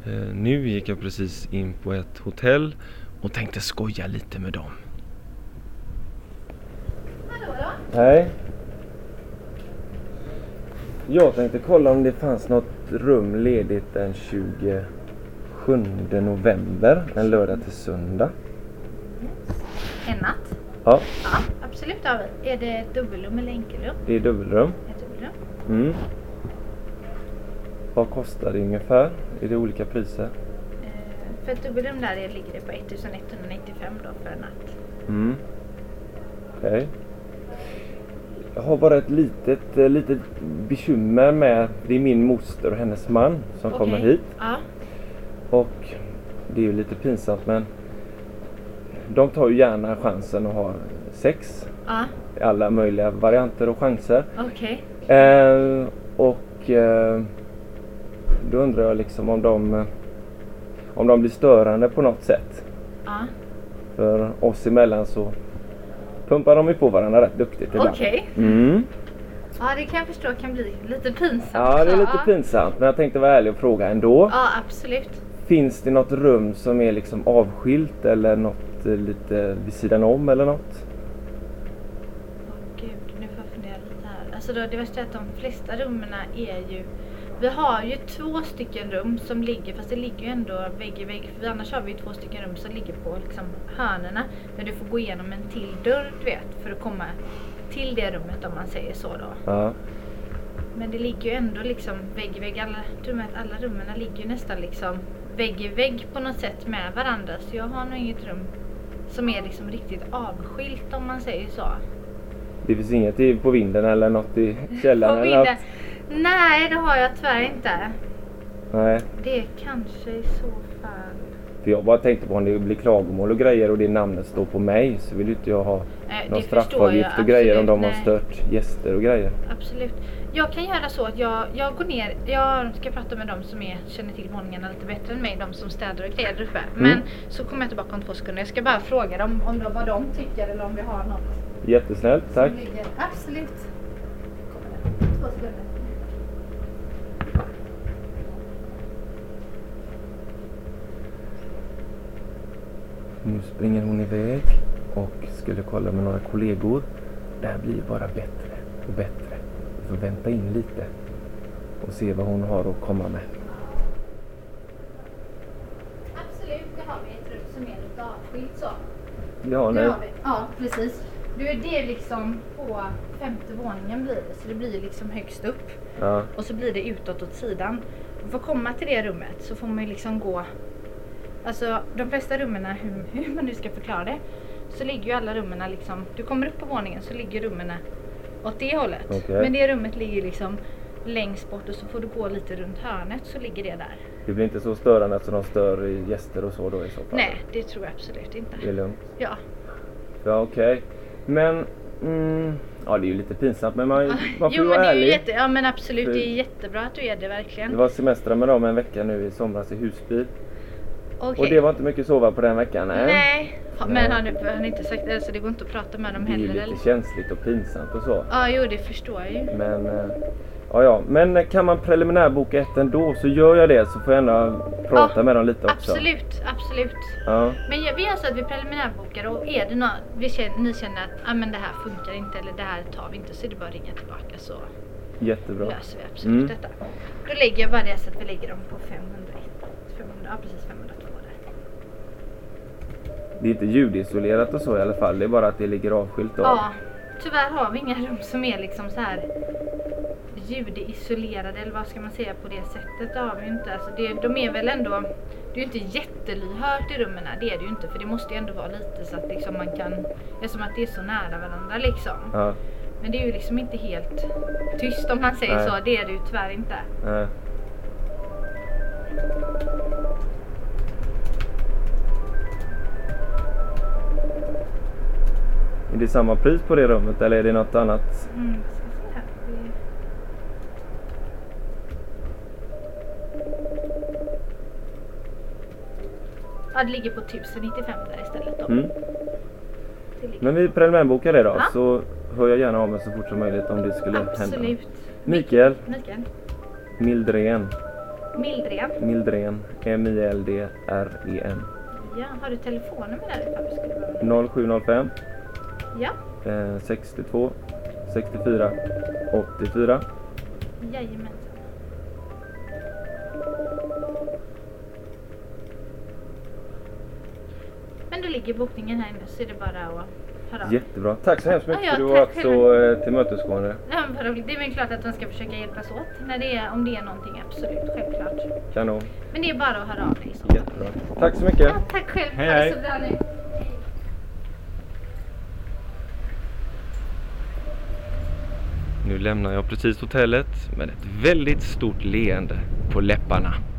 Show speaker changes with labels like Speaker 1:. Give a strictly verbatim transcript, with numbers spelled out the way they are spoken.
Speaker 1: Eh, nu gick jag precis in på ett hotell och tänkte skoja lite med dem.
Speaker 2: Hallå då?
Speaker 1: Hej. Jag tänkte kolla om det fanns något rum ledigt den tjugosjunde november, en lördag till söndag.
Speaker 2: En natt?
Speaker 1: Ja,
Speaker 2: Ja, absolut har vi. Är det dubbelrum eller enkelrum?
Speaker 1: det är dubbelrum.
Speaker 2: Ett dubbelrum.
Speaker 1: Mm. Vad kostar det ungefär? Är det olika priser?
Speaker 2: Eh, för ett dubbelrum där det ligger det på ettonhundranittiofem då för en natt.
Speaker 1: Mm. Okej. Okay. Jag har bara ett litet, eh, litet bekymmer med, det är min moster och hennes man som
Speaker 2: Okej.
Speaker 1: kommer hit.
Speaker 2: Ja.
Speaker 1: Och det är ju lite pinsamt, men de tar ju gärna chansen att ha sex.
Speaker 2: Ja.
Speaker 1: I alla möjliga varianter och chanser.
Speaker 2: Okej.
Speaker 1: Eh, och eh, då undrar jag liksom om de, om de blir störande på något sätt.
Speaker 2: Ja.
Speaker 1: För oss emellan så pumpar de ju på varandra rätt duktigt ibland.
Speaker 2: Okej.
Speaker 1: Mm.
Speaker 2: Ja, det kan jag förstå kan bli lite pinsamt.
Speaker 1: Ja, det är lite
Speaker 2: Ja.
Speaker 1: pinsamt, men jag tänkte vara ärlig och fråga ändå.
Speaker 2: Ja, absolut.
Speaker 1: Finns det något rum som är liksom avskilt eller något eh, lite vid sidan om eller något?
Speaker 2: Åh gud, nu får jag fundera lite här. Alltså då, det värsta är att de flesta rummen är ju... Vi har ju två stycken rum som ligger, fast det ligger ju ändå vägg i vägg. För annars har vi ju två stycken rum som ligger på liksom hörnerna. Där du får gå igenom en till dörr, du vet, för att komma till det rummet om man säger så då.
Speaker 1: Ja.
Speaker 2: Men det ligger ju ändå liksom vägg i vägg. Alla, rummet, alla rummen ligger ju nästan liksom vägg i vägg på något sätt med varandra. Så jag har nog inget rum som är liksom riktigt avskilt om man säger så.
Speaker 1: Det finns inget i, på vinden eller något i källaren
Speaker 2: På
Speaker 1: eller
Speaker 2: vinden?
Speaker 1: något?
Speaker 2: Nej, det har jag tyvärr inte.
Speaker 1: Nej.
Speaker 2: Det kanske i så fall...
Speaker 1: För jag bara tänkte på om det blir klagomål och grejer och det namnet står på mig, så vill ju inte jag ha
Speaker 2: Nej,
Speaker 1: någon
Speaker 2: det förstår
Speaker 1: straffavgift
Speaker 2: jag
Speaker 1: och grejer om de
Speaker 2: absolut,
Speaker 1: har
Speaker 2: nej.
Speaker 1: stört gäster och grejer.
Speaker 2: Absolut. Jag kan göra så att jag, jag går ner, jag ska prata med dem som är, känner till våningarna lite bättre än mig, de som städar och grejer där uppe. Men
Speaker 1: Mm.
Speaker 2: så kommer jag tillbaka om två sekunder. Jag ska bara fråga dem om de, vad de tycker eller om vi har något
Speaker 1: Jättesnällt, tack.
Speaker 2: som ligger. Absolut. Två sekunder.
Speaker 1: Nu springer hon iväg och skulle kolla med några kollegor. Det här blir bara bättre och bättre. Vi får vänta in lite och se vad hon har att komma med.
Speaker 2: Absolut, det har vi ett rum som är lite avskilt så.
Speaker 1: Ja,
Speaker 2: Det
Speaker 1: nej.
Speaker 2: har vi. Ja, precis. Du är det liksom på femte våningen blir det, så det blir liksom högst upp.
Speaker 1: Ja.
Speaker 2: Och så blir det utåt åt sidan. Och för att komma till det rummet så får man ju liksom gå... Alltså de flesta rummen, hur, hur man nu ska förklara det, så ligger ju alla rummen liksom... Du kommer upp på våningen så ligger rummen åt det hållet.
Speaker 1: Okej.
Speaker 2: Men det rummet ligger liksom längst bort och så får du gå lite runt hörnet så ligger det där.
Speaker 1: Det blir inte så störande att de stör i gäster och så då i så fall?
Speaker 2: Nej, det tror jag absolut inte.
Speaker 1: Det är lugnt.
Speaker 2: Ja.
Speaker 1: Ja, okej. Okay. Men, mm, ja det är ju lite pinsamt, men man, man får
Speaker 2: Jo,
Speaker 1: ju
Speaker 2: men
Speaker 1: vara
Speaker 2: det är ju
Speaker 1: ärlig.
Speaker 2: jätte, ja men absolut,
Speaker 1: För-
Speaker 2: det är jättebra att du är det verkligen.
Speaker 1: Det var semester med dem en vecka nu i somras i Husby.
Speaker 2: Okej.
Speaker 1: Och det var inte mycket sova på den veckan, nej.
Speaker 2: Nej, Ha- men
Speaker 1: Nej.
Speaker 2: har ni, har ni inte sagt det, så det går inte att prata med dem
Speaker 1: Det är ju
Speaker 2: heller
Speaker 1: lite
Speaker 2: eller?
Speaker 1: känsligt och pinsamt och så.
Speaker 2: Ja, jo det förstår jag ju.
Speaker 1: Men, eh, ja ja. Men kan man preliminärboka ett ändå så gör jag det, så får jag ändå prata
Speaker 2: Ja,
Speaker 1: med dem lite också.
Speaker 2: Absolut, absolut.
Speaker 1: Ja,
Speaker 2: Men jag- vi gör så att vi preliminärbokar och är det något vi känner, ni känner att ah, men det här funkar inte eller det här tar vi inte, så är det bara att ringa tillbaka så
Speaker 1: jättebra.
Speaker 2: löser vi absolut
Speaker 1: Mm.
Speaker 2: detta. Då lägger jag bara det så att vi lägger dem på femhundraett. femhundra, ja precis femhundratvå där.
Speaker 1: Det är inte ljudisolerat och så i alla fall, det är bara att det ligger avskilt då.
Speaker 2: Ja, tyvärr har vi inga rum som är liksom så här ljudisolerade eller vad ska man säga på det sättet. Det har vi ju inte. Alltså det, de är väl ändå, det är ju inte jättelyhört i rummen här, det är det ju inte, för det måste ju ändå vara lite så att liksom man kan, eftersom att det är så nära varandra liksom.
Speaker 1: Ja,
Speaker 2: Men det är ju liksom inte helt tyst om man säger
Speaker 1: Nej.
Speaker 2: så, det är det ju tyvärr inte.
Speaker 1: nej. Är det samma pris på det rummet eller är det något annat?
Speaker 2: Mm, ska se här. Det... Ja, det ligger på tusen nittiofem där istället då.
Speaker 1: Mm.
Speaker 2: Det ligger...
Speaker 1: Men vi preliminärbokar det då,
Speaker 2: Ja.
Speaker 1: så hör jag gärna av mig så fort som möjligt om det skulle hända.
Speaker 2: Absolut.
Speaker 1: Mikael
Speaker 2: Mikael.
Speaker 1: Mildren.
Speaker 2: Mildren.
Speaker 1: Mildren. M I L D R E N.
Speaker 2: Ja, har du telefonnummer där ifall du skulle behöva?
Speaker 1: noll sju noll fem.
Speaker 2: Ja.
Speaker 1: Eh, sextiotvå sextiofyra åttiofyra.
Speaker 2: Jajamensan. Men då ligger bokningen här inne så är det bara att höra av.
Speaker 1: Jättebra. Tack så hemskt mycket
Speaker 2: Ja, ja,
Speaker 1: för att du har
Speaker 2: tack
Speaker 1: varit så eh, tillmötesgående.
Speaker 2: Ja, men vad roligt. Det är väl klart att de ska försöka hjälpas åt när det är, om det är någonting, absolut, självklart.
Speaker 1: Kanon.
Speaker 2: Men det är bara att höra av dig. Så.
Speaker 1: Jättebra. Tack så mycket.
Speaker 2: Ja, tack själv.
Speaker 1: Hej,
Speaker 2: Ha det
Speaker 1: hej.
Speaker 2: så bra nu.
Speaker 1: Nu lämnar jag precis hotellet med ett väldigt stort leende på läpparna.